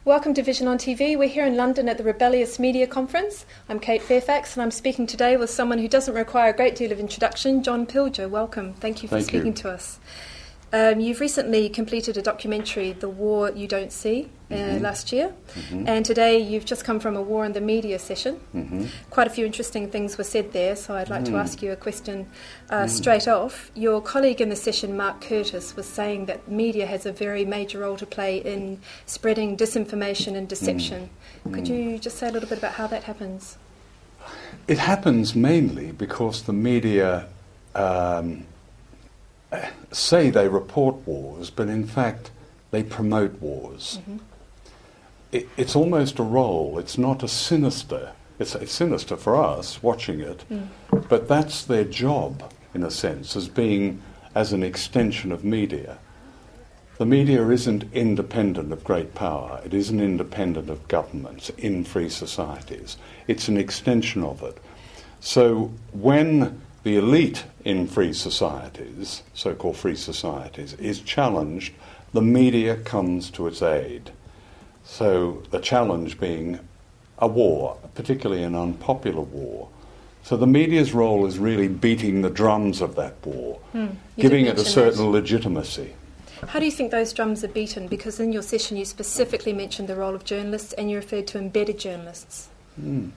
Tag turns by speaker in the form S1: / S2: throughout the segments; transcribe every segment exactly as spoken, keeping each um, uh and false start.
S1: Welcome to Vision on T V. We're here in London at the Rebellious Media Conference. I'm Kate Fairfax, and I'm speaking today with someone who doesn't require a great deal of introduction, John Pilger. Welcome. Thank you for
S2: Thank
S1: speaking
S2: you.
S1: to us. Um, you've recently completed a documentary, The War You Don't See, uh,
S2: mm-hmm.
S1: last year.
S2: Mm-hmm.
S1: And today you've just come from a War in the Media session.
S2: Mm-hmm.
S1: Quite a few interesting things were said there, so I'd like
S2: mm.
S1: to ask you a question uh,
S2: mm.
S1: straight off. Your colleague in the session, Mark Curtis, was saying that media has a very major role to play in spreading disinformation and deception.
S2: Mm.
S1: Could
S2: mm.
S1: you just say a little bit about how that happens?
S2: It happens mainly because the media um, say they report wars, but in fact they promote wars.
S1: Mm-hmm.
S2: It, it's almost a role. It's not a sinister. It's, it's sinister for us watching it,
S1: mm.
S2: but that's their job, in a sense, as being as an extension of media. The media isn't independent of great power. It isn't independent of governments in free societies. It's an extension of it. So when the elite in free societies, so-called free societies, is challenged, the media comes to its aid. So the challenge being a war, particularly an unpopular war. So the media's role is really beating the drums of that war,
S1: Mm.
S2: giving it a certain
S1: that.
S2: legitimacy.
S1: How do you think those drums are beaten? Because in your session you specifically mentioned the role of journalists and you referred to embedded journalists.
S2: Mm.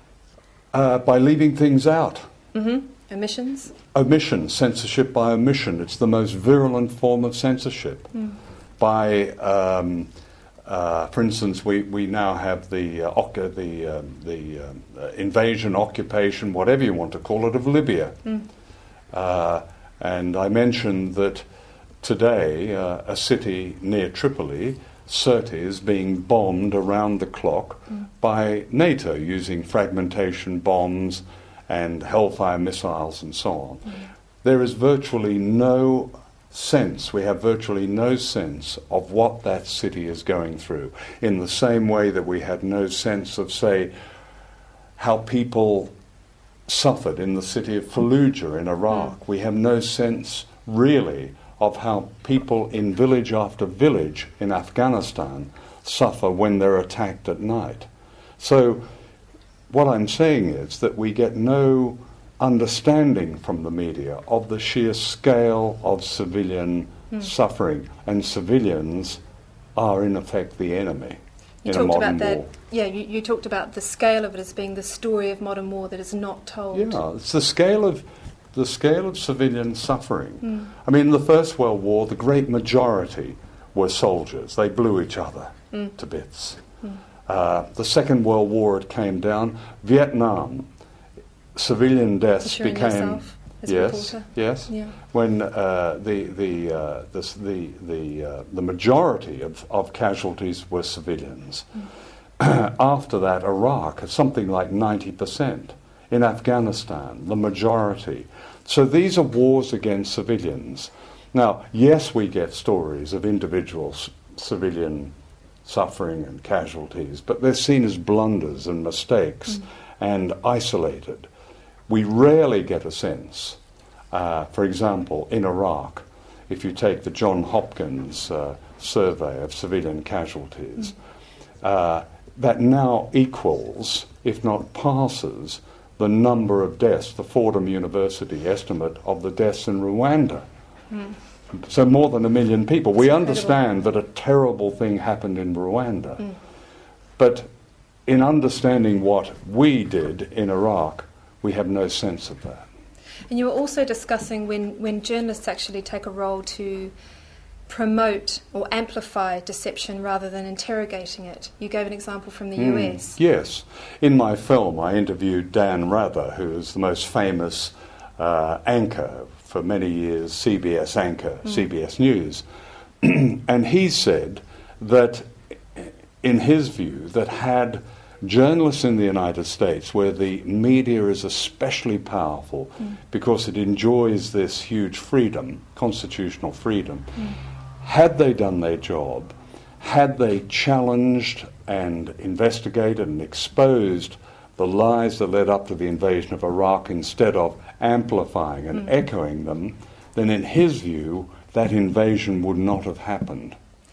S2: Uh, by leaving things out.
S1: Mm-hmm. Omissions?
S2: Omission, censorship by omission. It's the most virulent form of censorship.
S1: Mm.
S2: By, um, uh, for instance, we, we now have the uh, oc- the um, the um, uh, invasion, occupation, whatever you want to call it, of Libya.
S1: Mm.
S2: Uh, and I mentioned that today uh, a city near Tripoli, Sirte, is being bombed around the clock mm. by NATO using fragmentation bombs and Hellfire missiles and so on. Mm. There is virtually no sense, we have virtually no sense of what that city is going through, in the same way that we had no sense of, say, how people suffered in the city of Fallujah in Iraq. Mm. We have no sense, really, of how people in village after village in Afghanistan suffer when they're attacked at night. So what I'm saying is that we get no understanding from the media of the sheer scale of civilian mm. suffering, and civilians are in effect the enemy
S1: you
S2: in
S1: talked
S2: a modern
S1: about that,
S2: war.
S1: Yeah, you, you talked about the scale of it as being the story of modern war that is not told.
S2: Yeah, it's the scale of the scale of civilian suffering.
S1: Mm.
S2: I mean, in the First World War, the great majority were soldiers. They blew each other mm. to bits. Mm. Uh, the Second World War, it came down. Vietnam, civilian deaths
S1: Assuring
S2: became
S1: yourself as a
S2: yes,
S1: reporter.
S2: yes.
S1: Yeah.
S2: When uh, the the uh, this, the the uh, the majority of, of casualties were civilians. Mm. After that, Iraq, something like ninety percent. In Afghanistan, the majority. So these are wars against civilians. Now, yes, we get stories of individual c- civilian suffering and casualties, but they're seen as blunders and mistakes mm. and isolated. We rarely get a sense, uh, for example, in Iraq, if you take the John Hopkins uh, survey of civilian casualties, mm. uh, that now equals, if not passes, the number of deaths, the Fordham University estimate of the deaths in Rwanda. Mm. So more than a million people. That's we incredible. Understand that a terrible thing happened in Rwanda. Mm. But in understanding what we did in Iraq, we have no sense of that.
S1: And you were also discussing when, when journalists actually take a role to promote or amplify deception rather than interrogating it. You gave an example from the mm, U S.
S2: Yes. In my film, I interviewed Dan Rather, who is the most famous uh, anchor for many years, C B S anchor, mm. C B S News. And he said that, in his view, that had journalists in the United States, where the media is especially powerful mm. because it enjoys this huge freedom, constitutional freedom, mm. had they done their job, had they challenged and investigated and exposed the lies that led up to the invasion of Iraq instead of amplifying and mm. echoing them, then in his view, that invasion would not have happened.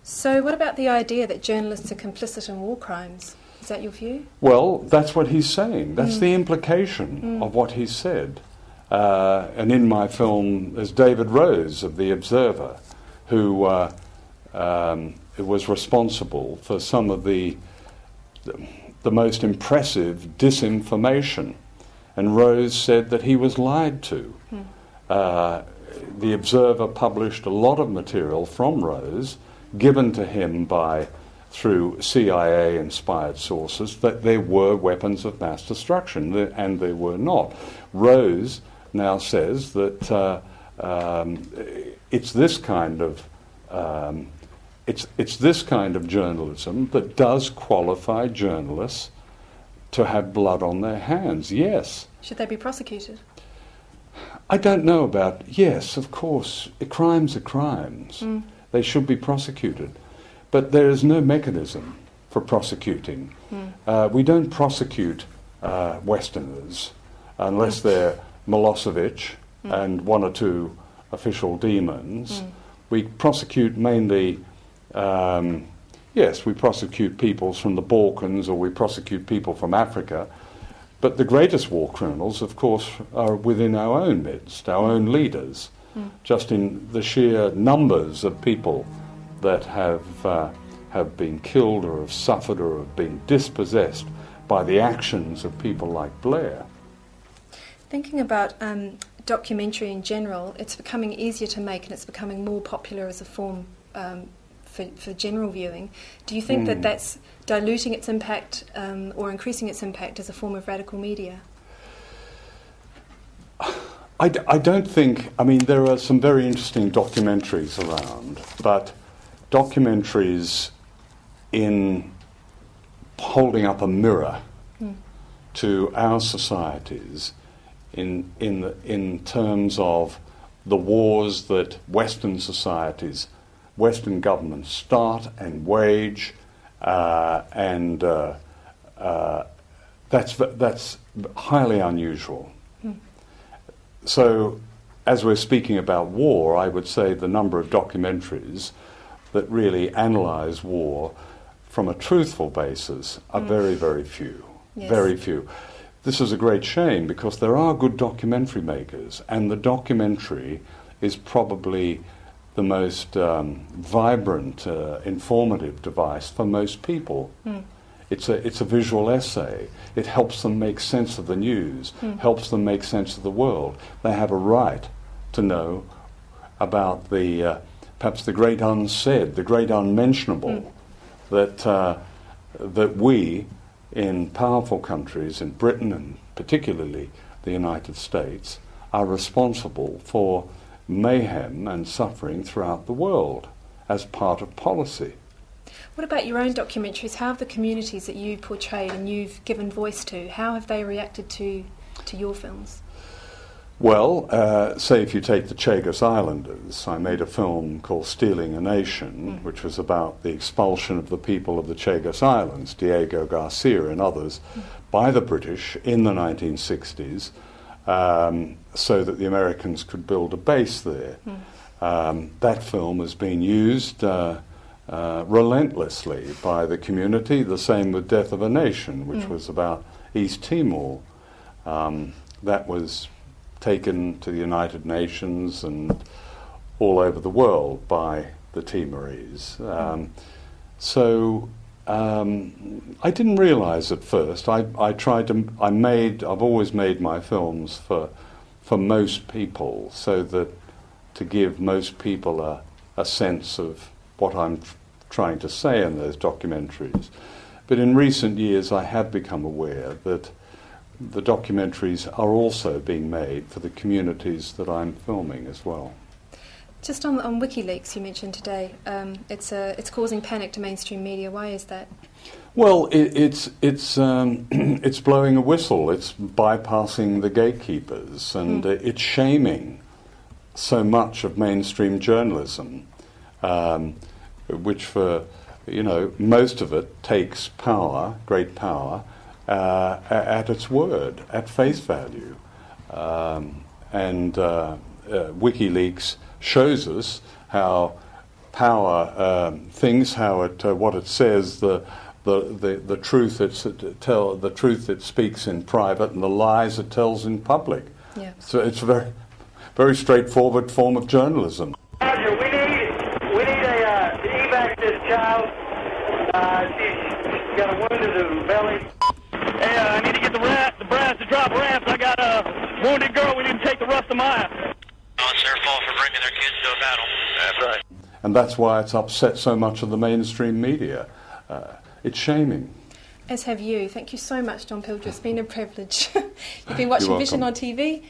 S1: So what about the idea that journalists are complicit in war crimes? Is that your view?
S2: Well, that's what he's saying. That's
S1: Mm.
S2: the implication
S1: Mm.
S2: of what he said. Uh, and in my film, there's David Rose of The Observer, who uh, um, was responsible for some of the, the the most impressive disinformation. And Rose said that he was lied to.
S1: Mm.
S2: Uh, the Observer published a lot of material from Rose, given to him by through C I A-inspired sources, that there were weapons of mass destruction, and there were not. Rose now says that uh, um, it's this kind of um, it's it's this kind of journalism that does qualify journalists to have blood on their hands. Yes.
S1: Should they be prosecuted?
S2: I don't know about. Yes, of course, crimes are crimes.
S1: Mm.
S2: They should be prosecuted. But there is no mechanism for prosecuting.
S1: Mm.
S2: Uh, we don't prosecute uh, Westerners unless they're Milosevic
S1: Mm.
S2: and one or two official demons.
S1: Mm.
S2: We prosecute mainly, um, yes, we prosecute people from the Balkans, or we prosecute people from Africa. But the greatest war criminals, of course, are within our own midst, our own leaders,
S1: Mm.
S2: just in the sheer numbers of people that have uh, have been killed or have suffered or have been dispossessed by the actions of people like Blair.
S1: Thinking about um, documentary in general, it's becoming easier to make and it's becoming more popular as a form um, for, for general viewing. Do you think
S2: Mm.
S1: that that's diluting its impact um, or increasing its impact as a form of radical media?
S2: I, d- I don't think, I mean, there are some very interesting documentaries around, but documentaries in holding up a mirror
S1: Mm.
S2: to our societies in, in, the, in terms of the wars that Western societies, Western governments start and wage, uh, and uh, uh, that's, that's highly unusual.
S1: Mm.
S2: So, as we're speaking about war, I would say the number of documentaries that really analyse war from a truthful basis are
S1: Mm.
S2: very, very few.
S1: Yes.
S2: Very few. This is a great shame because there are good documentary makers, and the documentary is probably the most um, vibrant, uh, informative device for most people.
S1: Mm.
S2: It's a, it's a visual essay. It helps them make sense of the news,
S1: Mm.
S2: helps them make sense of the world. They have a right to know about the, uh, perhaps the great unsaid, the great unmentionable,
S1: Mm.
S2: that, uh, that we in powerful countries, in Britain and particularly the United States, are responsible for mayhem and suffering throughout the world as part of policy.
S1: What about your own documentaries? How have the communities that you portrayed and you've given voice to, how have they reacted to, to your films?
S2: Well, uh, say if you take the Chagos Islanders, I made a film called Stealing a Nation,
S1: Mm.
S2: which was about the expulsion of the people of the Chagos Islands, Diego Garcia and others,
S1: Mm.
S2: by the British in the nineteen sixties, um, so that the Americans could build a base there.
S1: Mm.
S2: Um, that film has been used uh, uh, relentlessly by the community, the same with Death of a Nation, which
S1: Mm.
S2: was about East Timor. Um, that was taken to the United Nations and all over the world by the Timorese. Um, so um, I didn't realise at first. I, I tried to. I made. I've always made my films for for most people, so that to give most people a a sense of what I'm tr- trying to say in those documentaries. But in recent years, I have become aware that the documentaries are also being made for the communities that I'm filming as well.
S1: Just on, on WikiLeaks, you mentioned today, um, it's uh, it's causing panic to mainstream media. Why is that?
S2: Well, it, it's it's um, it's blowing a whistle. It's bypassing the gatekeepers, and
S1: Mm.
S2: uh, it's shaming so much of mainstream journalism, um, which for you know most of it takes power, great power, uh, a- at its word, at face value, um, and uh, uh, WikiLeaks shows us how power um, things, how it, uh, what it says, the the the, the truth it's it tell, the truth it speaks in private, and the lies it tells in public.
S1: Yeah.
S2: So it's a very very straightforward form of journalism.
S3: Roger, we need we need a uh, to evac this child. Uh, she's got a wound in the belly.
S4: Hey, uh, I need to get the rat, the brass to drop ramps. I got a wounded girl. We need to take the rest of mine.
S5: Oh, it's their fault for bringing their kids to a battle.
S4: That's right.
S2: And that's why it's upset so much of the mainstream media. Uh, it's shaming.
S1: As have you. Thank you so much, John Pilger. It's been a privilege. You've been watching
S2: You're
S1: Vision
S2: welcome.
S1: on T V.